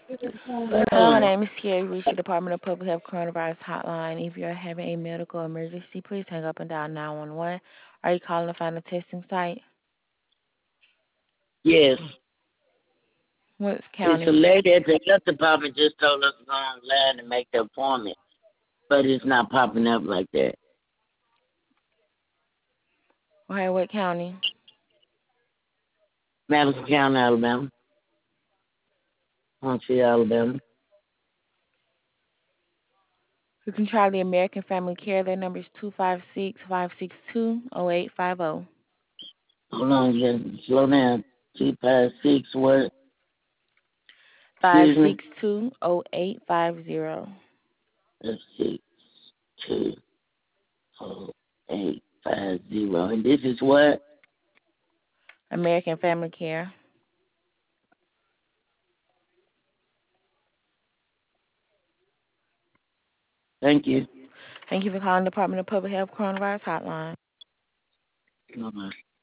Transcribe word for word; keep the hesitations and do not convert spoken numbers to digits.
Hello, my name is Sierra. You reached the Department of Public Health Coronavirus Hotline. If you're having a medical emergency, please hang up and dial nine one one. Are you calling to find a testing site? Yes. What It's a county? lady at the health department just told us to go online and make the appointment, but it's not popping up like that. Okay, what county? Madison County, Alabama. Huntsville, Alabama. You can try the American Family Care. Their number is two five six, five six two, zero eight five zero. Hold on, just slow down. Two five six what? Excuse me? five six two, zero eight five zero. That's six two oh eight five zero. And this is what? American Family Care. Thank you. Thank you for calling the Department of Public Health Coronavirus Hotline. Bye-bye.